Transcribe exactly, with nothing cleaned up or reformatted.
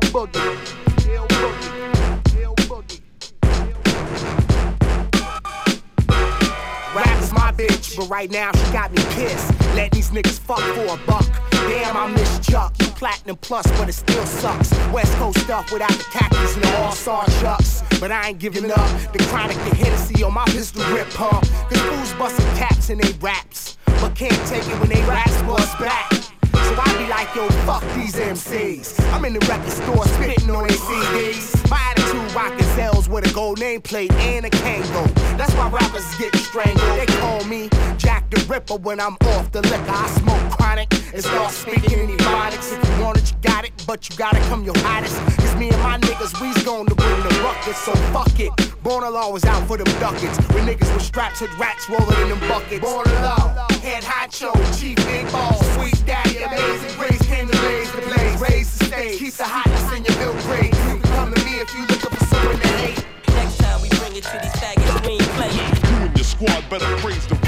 boogie. Ill boogie. Ill boogie. Rap is my bitch, but right now she got me pissed. Letting these niggas fuck for a buck. Damn, I miss Chuck. You platinum plus, but it still sucks. West Coast stuff without the khakis and the all-star chucks. But I ain't giving up. The Chronic, the Hennessy on my pistol grip pump. Cause fools busting caps in they raps, but can't take it when they raps bust back. So I be like, yo, fuck these M Cs. I'm in the record store spitting on their C Ds. My attitude rockin' Zells with a gold nameplate and a Kango. That's why rappers get strangled. They call me Jack the Ripper when I'm off the liquor. I smoke Chronic and start speaking in ebonics. If you want it, you got it, but you gotta come your hottest. Cause me and my niggas, we's going to bring the ruckus, so fuck it. Born Law was out for them ducats. When niggas with straps with rats rolling in them buckets. Born Law, head honcho, chief big balls, sweet daddy, amazing grace, came to raise the blaze, raise the stage, keep the hotness in your bill grade. You can come to me if you looking for someone to hate. Next time we bring it to these faggots, we ain't playing. You and your squad better praise the